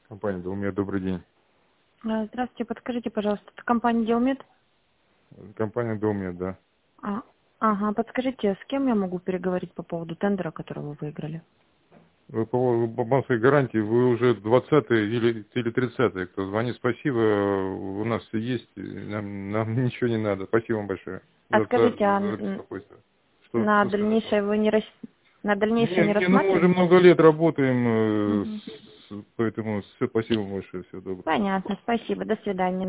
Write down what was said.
Компания Делмет, добрый день. Здравствуйте, подскажите, пожалуйста, это компания Делмет? Компания Делмет, да. Ага, подскажите, с кем я могу переговорить по поводу тендера, который вы выиграли? Вы по поводу банковской гарантии, вы уже 20-й или 30-й, кто звонит, спасибо, у нас все есть, нам ничего не надо. Спасибо вам большое А за скажите, беспокойство. на Что сказать? дальнейшее вы не на дальнейшее не Не, ну мы уже рассматриваете? много лет работаем, Мгм. поэтому все, спасибо вам большое, всего доброго. Понятно, спасибо, до свидания.